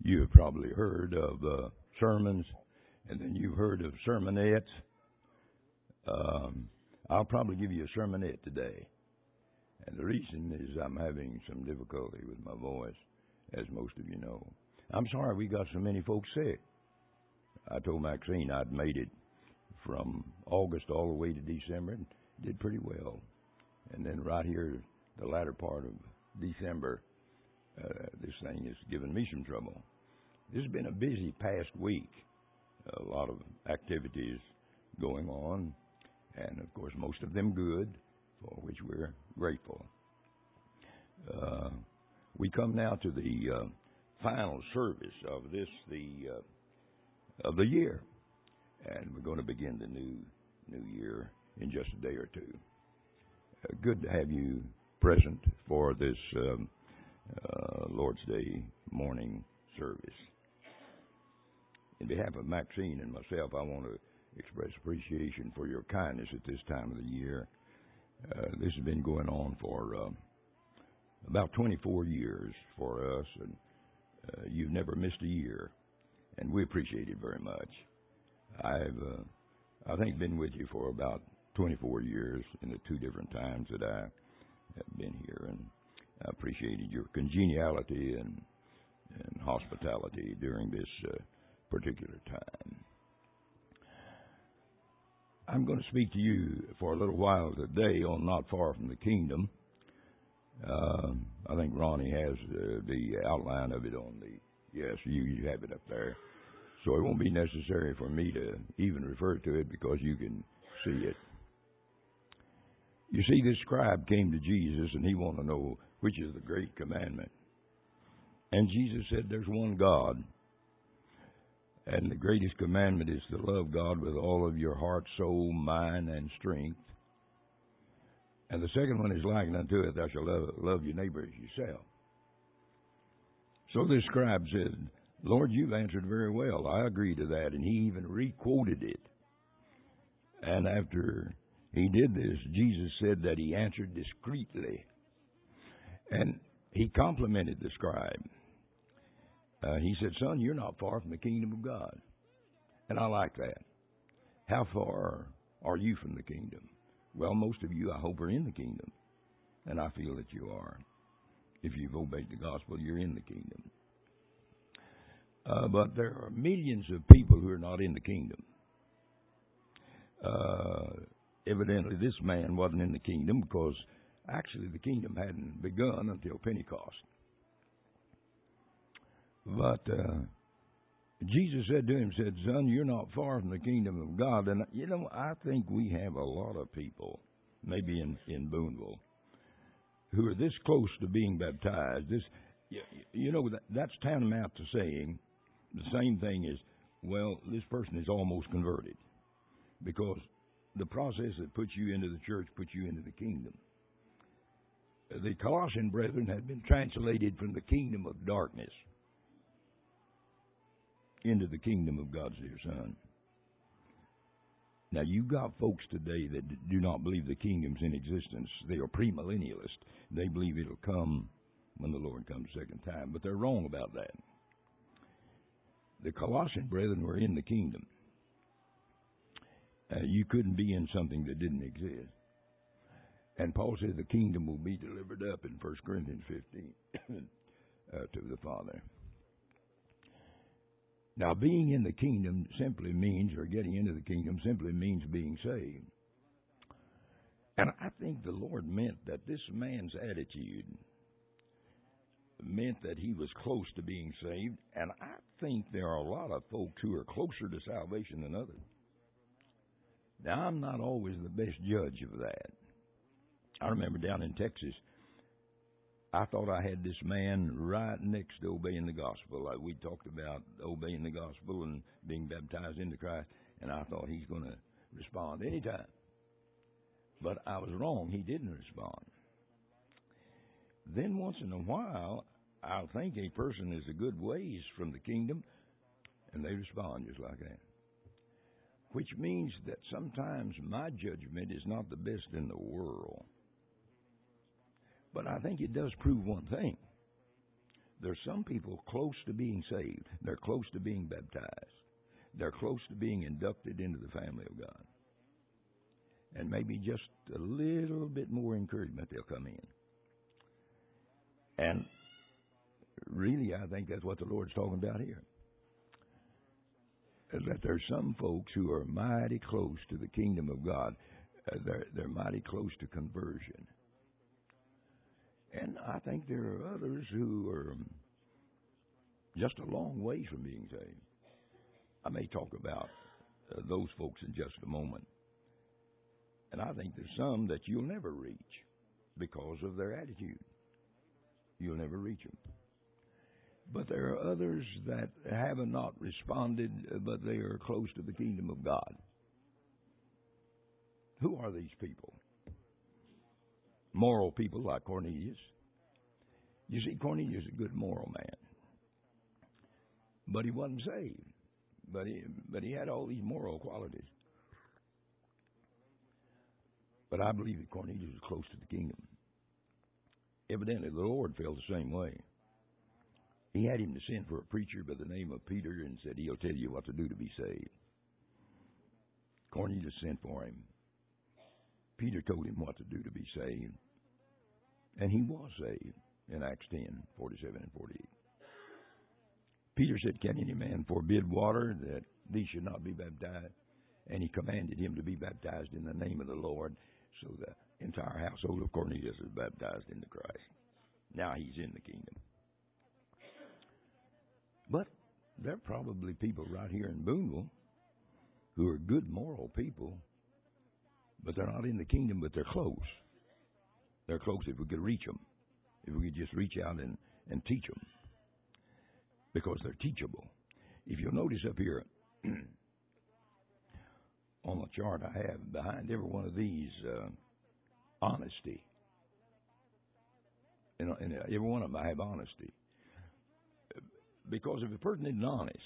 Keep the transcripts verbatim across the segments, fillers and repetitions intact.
You have probably heard of uh, sermons, and then you've heard of sermonettes. Um, I'll probably give you a sermonette today. And the reason is I'm having some difficulty with my voice, as most of you know. I'm sorry we got so many folks sick. I told Maxine I'd made it from August all the way to December and did pretty well. And then right here, the latter part of December, uh, this thing has given me some trouble. This has been a busy past week. A lot of activities going on, and of course most of them good, for which we're grateful. Uh, we come now to the uh, final service of this, the uh, of the year, and we're going to begin the new new year in just a day or two. Uh, good to have you present for this um, uh, Lord's Day morning service. In behalf of Maxine and myself, I want to express appreciation for your kindness at this time of the year. Uh, this has been going on for uh, about twenty-four years for us, and uh, you've never missed a year, and we appreciate it very much. I've, uh, I think, been with you for about twenty-four years in the two different times that I have been here, and I appreciated your congeniality and, and hospitality during this uh, particular time. I'm going to speak to you for a little while today on Not Far from the Kingdom. Uh, I think Ronnie has uh, the outline of it on the, yes, you, you have it up there. So it won't be necessary for me to even refer to it because you can see it. You see, this scribe came to Jesus and he wanted to know which is the great commandment. And Jesus said there's one God. And the greatest commandment is to love God with all of your heart, soul, mind, and strength. And the second one is likened unto it, thou shalt love, love your neighbor as yourself. So this scribe said, Lord, you've answered very well. I agree to that. And he even re-quoted it. And after he did this, Jesus said that he answered discreetly. And he complimented the scribe. Uh, he said, son, you're not far from the kingdom of God. And I like that. How far are you from the kingdom? Well, most of you, I hope, are in the kingdom. And I feel that you are. If you've obeyed the gospel, you're in the kingdom. Uh, but there are millions of people who are not in the kingdom. Uh, evidently, this man wasn't in the kingdom because actually the kingdom hadn't begun until Pentecost. But uh, Jesus said to him, said, son, you're not far from the kingdom of God. And, you know, I think we have a lot of people, maybe in, in Boonville, who are this close to being baptized. This, you, you know, that, that's tantamount to saying the same thing is, well, this person is almost converted. Because the process that puts you into the church puts you into the kingdom. The Colossian brethren had been translated from the kingdom of darkness into the kingdom of God's dear Son. Now, you've got folks today that do not believe the kingdom's in existence. They are premillennialists. They believe it'll come when the Lord comes a second time, but they're wrong about that. The Colossian brethren were in the kingdom. Uh, you couldn't be in something that didn't exist. And Paul said the kingdom will be delivered up in First Corinthians fifteen uh, to the Father. Now, being in the kingdom simply means, or getting into the kingdom simply means being saved. And I think the Lord meant that this man's attitude meant that he was close to being saved. And I think there are a lot of folks who are closer to salvation than others. Now, I'm not always the best judge of that. I remember down in Texas, I thought I had this man right next to obeying the gospel. Like we talked about obeying the gospel and being baptized into Christ, and I thought he's going to respond anytime. But I was wrong. He didn't respond. Then once in a while, I'll think a person is a good ways from the kingdom, and they respond just like that. Which means that sometimes my judgment is not the best in the world. But I think it does prove one thing. There's some people close to being saved. They're close to being baptized. They're close to being inducted into the family of God. And maybe just a little bit more encouragement, they'll come in. And really, I think that's what the Lord's talking about here. That there's some folks who are mighty close to the kingdom of God. Uh, they're, they're mighty close to conversion. And I think there are others who are just a long ways from being saved. I may talk about uh, those folks in just a moment. And I think there's some that you'll never reach because of their attitude. You'll never reach them. But there are others that have not responded, but they are close to the kingdom of God. Who are these people? Moral people like Cornelius. You see, Cornelius is a good moral man. But he wasn't saved. But he, but he had all these moral qualities. But I believe that Cornelius was close to the kingdom. Evidently, the Lord felt the same way. He had him to send for a preacher by the name of Peter and said, he'll tell you what to do to be saved. Cornelius sent for him. Peter told him what to do to be saved. And he was saved in Acts ten, forty-seven and forty-eight. Peter said, can any man forbid water that these should not be baptized? And he commanded him to be baptized in the name of the Lord. So the entire household of Cornelius is baptized into Christ. Now he's in the kingdom. But there are probably people right here in Boonville who are good moral people, but they're not in the kingdom, but they're close. They're close if we could reach them. If we could just reach out and, and teach them. Because they're teachable. If you'll notice up here on the chart I have behind every one of these, uh, honesty. And, and every one of them I have honesty. Because if a person isn't honest,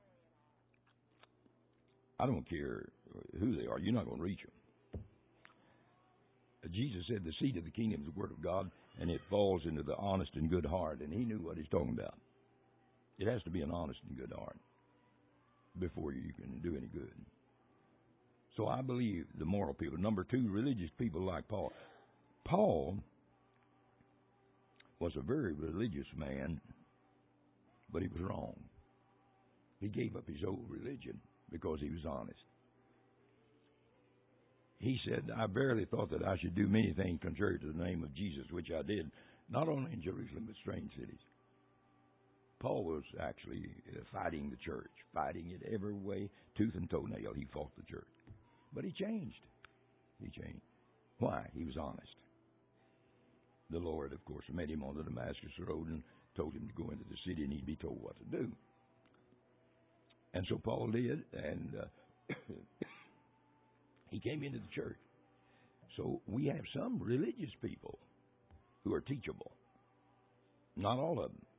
I don't care who they are, you're not going to reach them. Jesus said the seed of the kingdom is the word of God, and it falls into the honest and good heart, and he knew what he's talking about. It has to be an honest and good heart before you can do any good. So I believe the moral people. Number two, religious people like Paul. Paul was a very religious man, but he was wrong. He gave up his old religion because he was honest. He said, I verily thought that I should do many things contrary to the name of Jesus, which I did, not only in Jerusalem, but strange cities. Paul was actually fighting the church, fighting it every way, tooth and toenail. He fought the church. But he changed. He changed. Why? He was honest. The Lord, of course, met him on the Damascus Road and told him to go into the city and he'd be told what to do. And so Paul did, and uh, he came into the church. So we have some religious people who are teachable. Not all of them.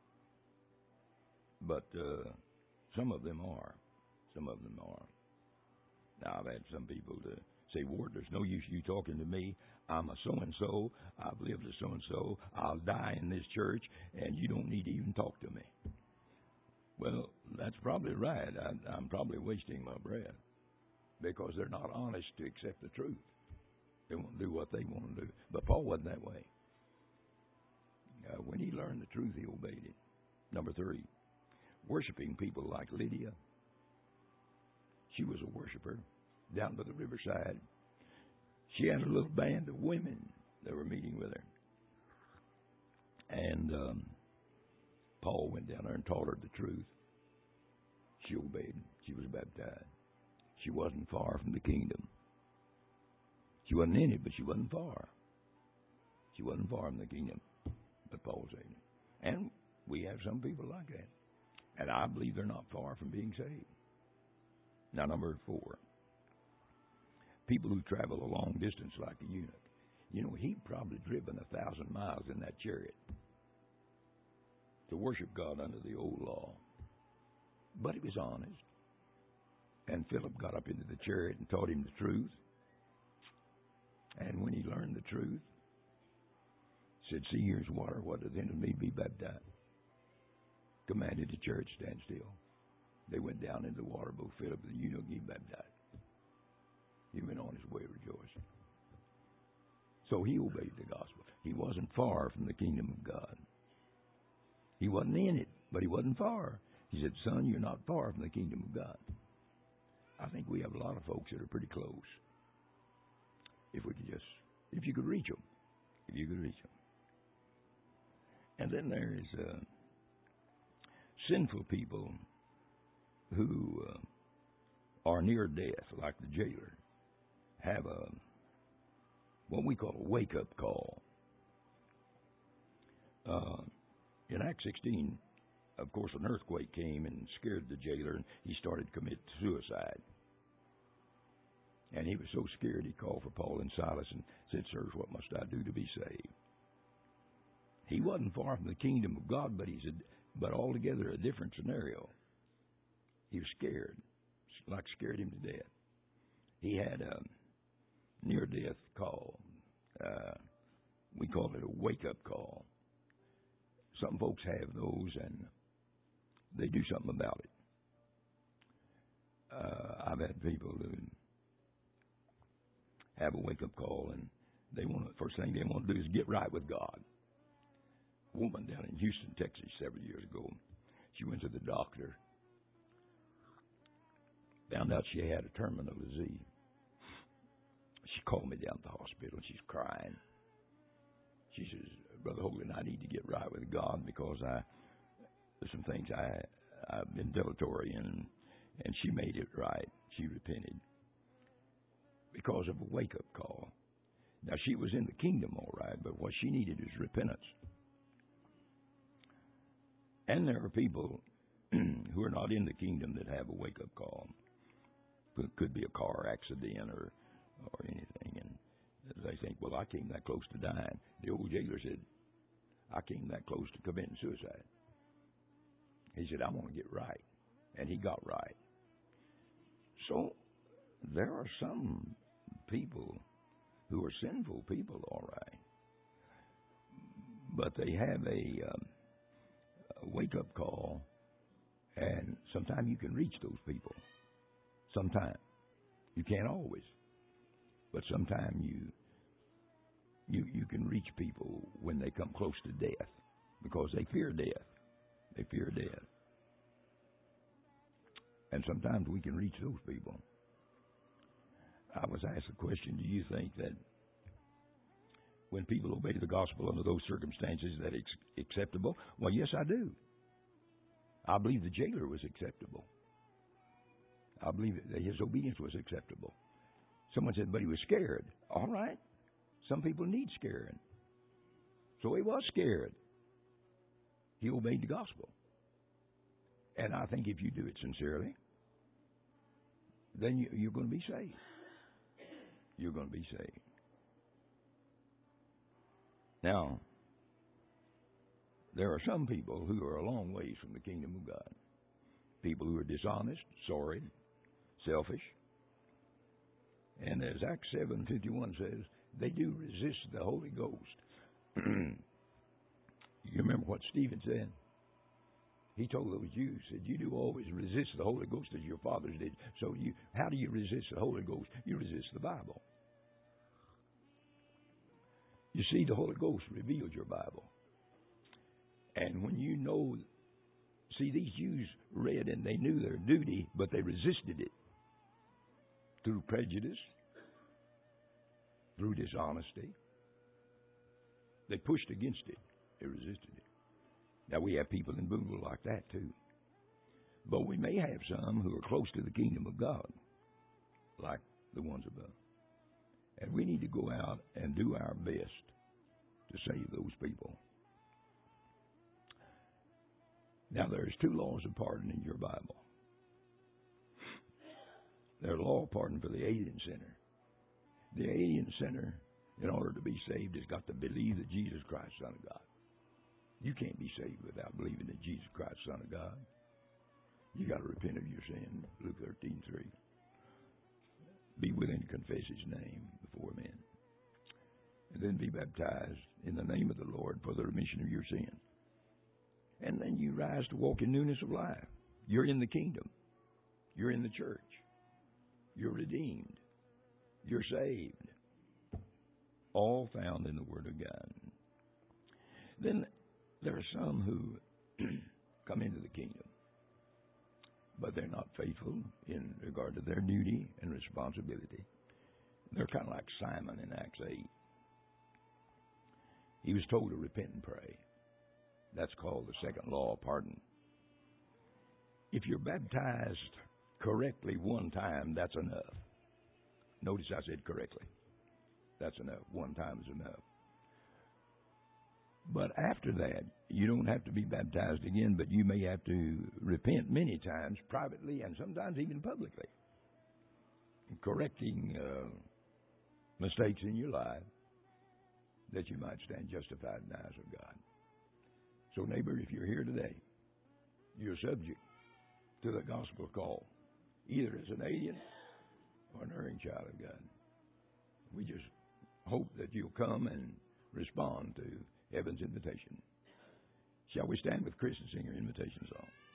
But uh, some of them are. Some of them are. Now, I've had some people to say, Ward, there's no use you talking to me. I'm a so-and-so. I've lived as so-and-so. I'll die in this church, and you don't need to even talk to me. Well, that's probably right. I, I'm probably wasting my breath because they're not honest to accept the truth. They won't do what they want to do. But Paul wasn't that way. Uh, when he learned the truth, he obeyed it. Number three, worshiping people like Lydia. She was a worshiper down by the riverside. She had a little band of women that were meeting with her. And um, Paul went down there and taught her the truth. She obeyed. She was baptized. She wasn't far from the kingdom. She wasn't in it, but she wasn't far. She wasn't far from the kingdom. But Paul said it. And we have some people like that. And I believe they're not far from being saved. Now, number four. People who travel a long distance like the eunuch. You know, he'd probably driven a thousand miles in that chariot to worship God under the old law. But he was honest. And Philip got up into the chariot and taught him the truth. And when he learned the truth, said, see, here's water. What does in me be baptized? commanded the church, stand still. They went down into the water, both Philip and the eunuch, he baptized. He went on his way rejoicing. So he obeyed the gospel. He wasn't far from the kingdom of God. He wasn't in it, but he wasn't far. He said, son, you're not far from the kingdom of God. I think we have a lot of folks that are pretty close. If we could just, if you could reach them. If you could reach them. And then there is uh, sinful people who uh, are near death, like the jailer, have a what we call a wake-up call. Uh, in Acts sixteen, of course, an earthquake came and scared the jailer, and he started to commit suicide. And he was so scared, he called for Paul and Silas and said, sirs, what must I do to be saved? He wasn't far from the kingdom of God, but he's a, but altogether a different scenario. He was scared, like scared him to death. He had a near-death call. Uh, we call it a wake-up call. Some folks have those, and they do something about it. Uh, I've had people who have a wake-up call, and they want to, first thing they want to do is get right with God. A woman down in Houston, Texas, several years ago, she went to the doctor, found out she had a terminal disease. She called me down to the hospital, and she's crying. She says, Brother Hogan, I need to get right with God because I there's some things I, I've been dilatory in, and she made it right. She repented because of a wake-up call. Now, she was in the kingdom, all right, but what she needed is repentance. And there are people who are not in the kingdom that have a wake-up call. It could be a car accident or or anything, and they think, well, I came that close to dying. The old jailer said, I came that close to committing suicide. He said, I want to get right. And he got right. So there are some people who are sinful people, all right. But they have a, um, a wake-up call, and sometimes you can reach those people. Sometimes. You can't always. But sometimes you, you you can reach people when they come close to death because they fear death. They fear death. And sometimes we can reach those people. I was asked a question, do you think that when people obey the gospel under those circumstances that it's acceptable? Well, yes, I do. I believe the jailer was acceptable. I believe that his obedience was acceptable. Someone said, but he was scared. All right. Some people need scaring. So he was scared. He obeyed the gospel. And I think if you do it sincerely, then you, you're going to be saved. You're going to be saved. Now, there are some people who are a long ways from the kingdom of God. People who are dishonest, sorry, selfish. And as Acts seven fifty-one says, they do resist the Holy Ghost. You remember what Stephen said? He told those Jews, said, you do always resist the Holy Ghost as your fathers did. So you, how do you resist the Holy Ghost? You resist the Bible. You see, the Holy Ghost revealed your Bible. And when you know, see, these Jews read and they knew their duty, but they resisted it through prejudice, through dishonesty. They pushed against it. They resisted it. Now, we have people in Boonville like that, too. But we may have some who are close to the kingdom of God, like the ones above. And we need to go out and do our best to save those people. Now, there's two laws of pardon in your Bible. There's a law of pardon for the alien sinner. The alien sinner, in order to be saved, has got to believe that Jesus Christ is the Son of God. You can't be saved without believing that Jesus Christ is the Son of God. You got to repent of your sin, Luke thirteen three. Be willing to confess His name before men. And then be baptized in the name of the Lord for the remission of your sin. And then you rise to walk in newness of life. You're in the kingdom. You're in the church. You're redeemed. You're saved. All found in the Word of God. Then there are some who come into the kingdom, but they're not faithful in regard to their duty and responsibility. They're kind of like Simon in Acts eight. He was told to repent and pray. That's called the second law of pardon. If you're baptized correctly one time, that's enough. Notice I said correctly. That's enough. One time is enough. But after that, you don't have to be baptized again, but you may have to repent many times, privately and sometimes even publicly, correcting uh, mistakes in your life that you might stand justified in the eyes of God. So, neighbor, if you're here today, you're subject to the gospel call, either as an alien or an erring child of God. We just hope that you'll come and respond to heaven's invitation. Shall we stand with Chris and sing our invitation song?